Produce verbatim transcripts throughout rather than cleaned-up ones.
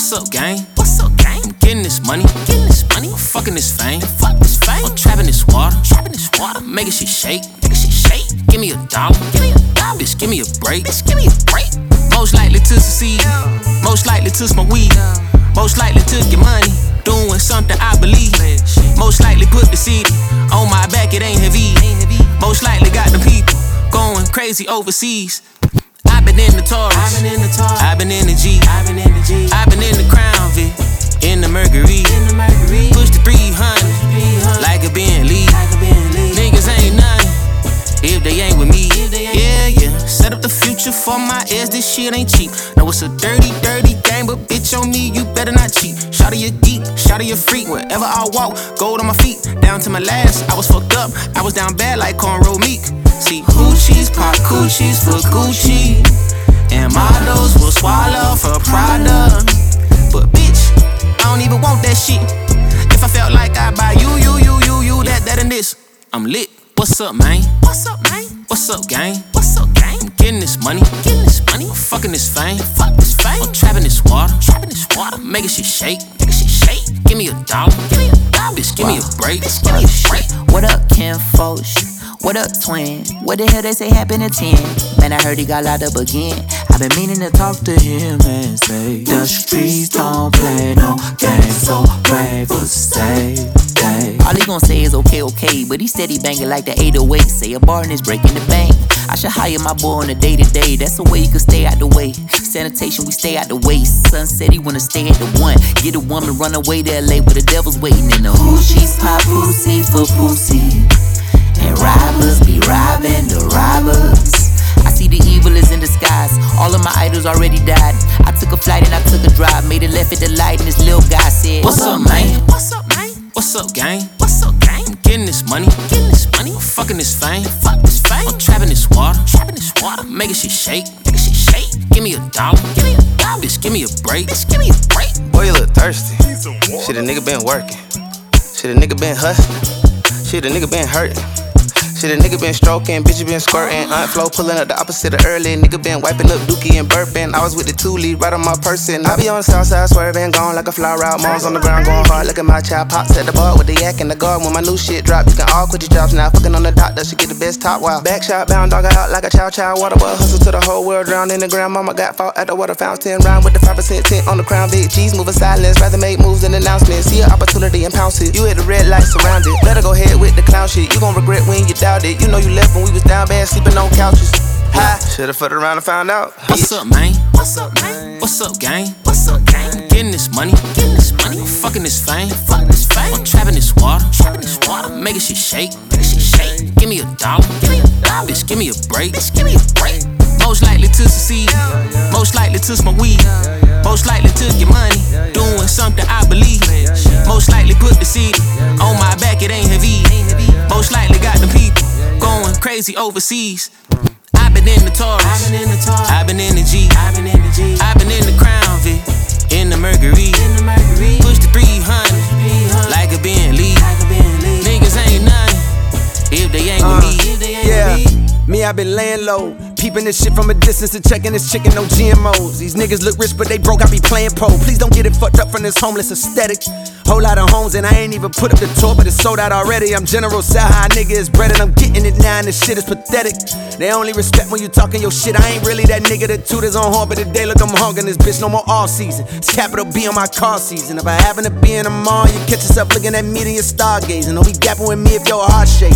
What's up, gang? What's up, gang? I'm getting this money, getting this money. I'm fucking this fame, fuck this fame. I'm trapping this water, trapping this water. Making shit shake, making shit shake. Give me a dollar, give me a dollar. Bitch, give me a break, bitch, give me a break. Most likely to succeed, most likely to smoke weed, most likely to get money. Doing something I believe. Most likely put the city on my back, it ain't heavy. Most likely got the people going crazy overseas. I've been in the Taurus, I've been in the Taurus, I've been in the G, I've been in the G, I've been in the Crown Vic, in the Mercury, in the Mercury. Push the three hundred like a Bentley. Niggas ain't nothing if they ain't with me. Yeah, yeah. Set up the future for my ass, this shit ain't cheap. Know it's a dirty, dirty game, but bitch on me, you better not cheat. Shout your geek, shout your freak. Wherever I walk, gold on my feet. Down to my last, I was fucked up. I was down bad like cornrow meek. See, hoochies pop coochies for Gucci, and models will swallow for Prada. But bitch, I don't even want that shit. If I felt like I buy you, you, you, you, you, that, that, and this, I'm lit. What's up, man? What's up, man? What's up, gang? What's up, gang? I'm getting this money, getting this money. I'm fucking this fame, fuck this fame. I'm trapping this water, trapping this water. Making shit shake, making shit shake. Give me a dollar, give me a dollar. Bitch, give wow. me a break, bitch, give me a break. What up, Ken Foch? What up, twin? What the hell they say happened at ten? Man, I heard he got locked up again. I've been meaning to talk to him and say the streets don't play no games, so pray for safe day. All he gon' say is okay, okay, but he steady banging like the eight oh eight. Say a bar and it's breaking the bank. I should hire my boy on a day-to-day. That's the way you can stay out the way. Sanitation, we stay out the way. Son said he wanna stay at the one. Get a woman, run away to L A where the devil's waiting. In the hoochies pop pussy for pussy, and robbers be robbing the robbers. I see the evil is in disguise. All of my idols already died. I took a flight and I took a drive. Made it left at the light and this little guy said, What's up, man? What's up, man? What's up, gang? What's up, gang? I'm getting this money, getting this money. I'm fucking this fame, fuck this fame. I'm trapping this water, trapping this water. Making shit shake, making shit shake. Give me a dollar, give me a dollar. Bitch, give me a break, bitch, give me a break. Boy, you look thirsty. Shit, a nigga been working. Shit, a nigga been hustling. Shit, a nigga been hurting. Shit, a nigga been stroking, bitch, you been squirting. Aunt Flo pulling up the opposite of early. Nigga been wiping up dookie and burping. I was with the two-lead right on my person. I be on the south side swerving, gone like a fly route. Mom's on the ground going hard, look at my child. Pops at the bar with the yak in the guard. When my new shit drop, you can all quit your jobs now. Fucking on the doctor, she get the best top wow. Back shot, bound dog out like a chow chow. Water boy hustle to the whole world, drown in the ground. Mama got fought at the water fountain. Round with the five percent tint on the crown. Big G's moving silence, rather make moves than announcements. See an opportunity and pounce it. You hit the red light surrounded. Better go ahead with the clown shit. You gon' regret when you doubt it. You know you left when we was down bad, sleeping on couches. Hi, should've fucked around and found out. What's up, man? What's up, man? What's up, gang? What's up, gang? I'm getting this money, getting this money. I'm fucking this fame, fuck this fame. I'm trapping this water, trapping this water. Making shit shake, making shit shake. Give me a dollar, give me a dollar. Bitch, give me a break, bitch, give me a break. Most likely to succeed, most likely to smoke weed, most likely to get money. Doing something I believe. Most likely put the city on my back, it ain't heavy. Most likely got the people going crazy overseas. I've been in the Taurus, I've been in the Taurus, I've been in the G, I've been in the G, I've been in the Crown Vic, in the Mercury, in the Mercury. Push the three hundred like a Bentley. Niggas ain't nothing if they ain't with me. Yeah, me, I been laying low, peeping this shit from a distance and checking this chicken, no G M Os. These niggas look rich, but they broke, I be playing pro. Please don't get it fucked up from this homeless aesthetic. Whole lot of homes and I ain't even put up the tour, but it's sold out already. I'm General Saha, nigga is bread and I'm getting it now and this shit is pathetic. They only respect when you talking your shit. I ain't really that nigga that tutors on horn, but today look I'm hogging this bitch no more all season. It's capital B on my car season. If I happen to be in the mall, you catch yourself looking at me and you're stargazing. Don't be gapping with me if your heart shaking.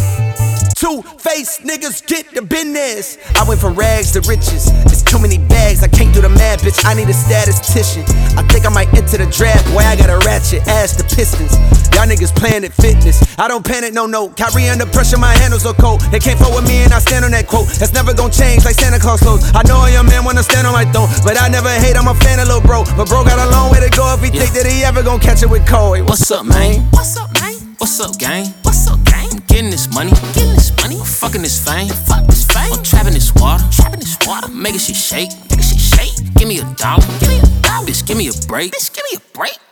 Two-faced niggas get the business. I went from rags to riches. It's too many bags, I can't do the math, bitch. I need a statistician. I think I might enter the draft. Boy, I got a ratchet ass the Pistons. Y'all niggas playing at fitness. I don't panic, no, no. Kyrie under pressure, my handles are cold. They can't fuck with me and I stand on that quote. That's never gonna change like Santa Claus clothes. I know I am man when I stand on my throne, but I never hate, I'm a fan of lil' bro. But bro got a long way to go if he yeah. think that he ever gonna catch it with Cole. What's up, man? What's up, man? What's up, gang? What's up, gang? I'm getting this money, getting this money. I'm fucking this fame, fuck this fame. I'm trapping this water, trapping this water. Making shit shake, making shit shake. Give me a dollar, give me a dollar. Bitch, give me a break, bitch, give me a break.